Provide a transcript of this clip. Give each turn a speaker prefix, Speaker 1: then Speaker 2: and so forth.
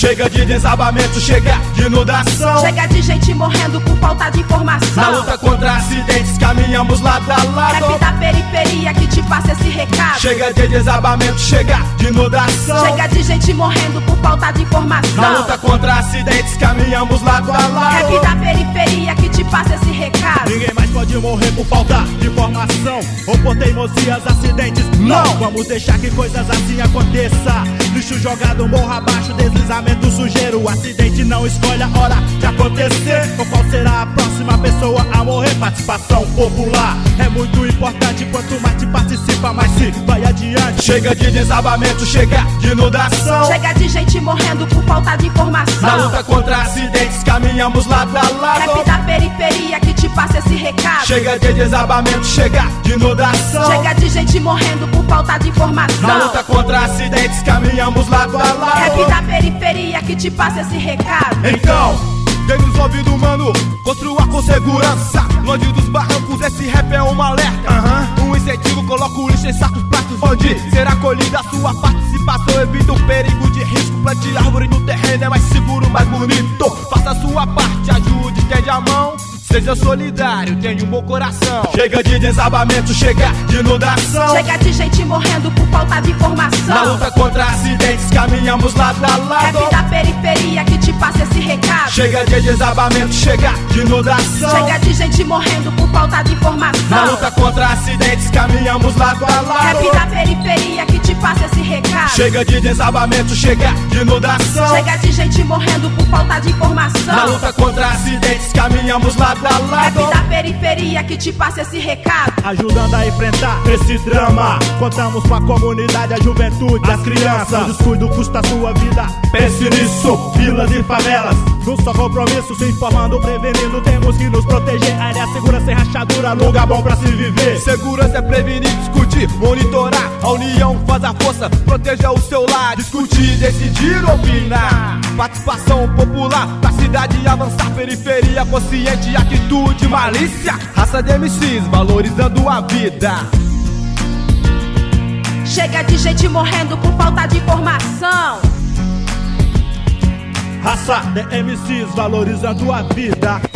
Speaker 1: Chega de desabamento, chega de inundação.
Speaker 2: Chega de gente morrendo por falta de informação.
Speaker 1: Na luta contra acidentes, caminhamos lado a lado.
Speaker 2: Rap da periferia que te passa esse recado.
Speaker 1: Chega de desabamento, chega de inundação.
Speaker 2: Chega de gente morrendo por falta de informação.
Speaker 1: Na luta contra acidentes, caminhamos lado a lado.
Speaker 2: Rap da periferia que te passa esse recado.
Speaker 3: Ninguém mais pode morrer por falta de informação ou por teimosias, acidentes. Não vamos deixar que coisas assim aconteça. Lixo jogado morro abaixo, deslizamento sujeiro. Acidente não escolhe a hora de acontecer. Ou qual será a próxima pessoa a morrer? Participação popular é muito importante. Quanto mais te participa, mais se vai adiante.
Speaker 1: Chega de desabamento, chega de inundação.
Speaker 2: Chega de gente morrendo por falta de informação.
Speaker 1: Na luta contra acidentes, caminhamos lado a lado.
Speaker 2: Rap da periferia que te passa esse recado.
Speaker 1: Chega de desabamento, chega de inundação.
Speaker 2: Chega de gente morrendo por falta de informação.
Speaker 1: Na luta contra acidentes, caminhamos lado a lado.
Speaker 2: Rap da periferia que te passa esse recado.
Speaker 1: Então, dê nos ouvidos, mano, construa com segurança. Longe dos barrancos, esse rap é um alerta. Um incentivo, coloca o lixo em sacos pratos, onde será colhida a sua participação. Evita o perigo de risco, plante árvore no terreno, é mais seguro, mais bonito. Faça a sua parte, ajude, estende a mão. Seja solidário, tenha um bom coração. Chega de desabamento, chega de inundação.
Speaker 2: Chega de gente morrendo por falta de informação.
Speaker 1: Na luta contra acidentes, caminhamos lado a lado.
Speaker 2: Rap da periferia que te passa esse recado.
Speaker 1: Chega de desabamento, chega de inundação.
Speaker 2: Chega de gente morrendo por falta de informação.
Speaker 1: Na luta contra acidentes, caminhamos lado a lado.
Speaker 2: Rap da periferia que te passa esse recado.
Speaker 1: Chega de desabamento, chega de inundação.
Speaker 2: Chega de gente morrendo por falta de informação.
Speaker 1: Na luta contra acidentes, caminhamos lado a lado.
Speaker 2: Rap da periferia que te passa esse recado.
Speaker 3: Ajudando a enfrentar esse drama, contamos com a comunidade, a juventude, as crianças. O descuido custa a sua vida, pense nisso. Vilas e favelas, num só compromisso, se informando, prevenindo, temos que nos proteger. Área segura, sem rachadura, lugar bom pra se viver.
Speaker 1: Segurança é prevenir, discutir, monitorar. A união faz a força, proteja o seu lar. Discutir, decidir, opinar. Participação popular, da cidade avançar. Periferia consciente, atitude, malícia. Raça de MCs, valorizando a vida.
Speaker 2: Chega de gente morrendo por falta de informação.
Speaker 3: Raça de MCs, valorizando a vida.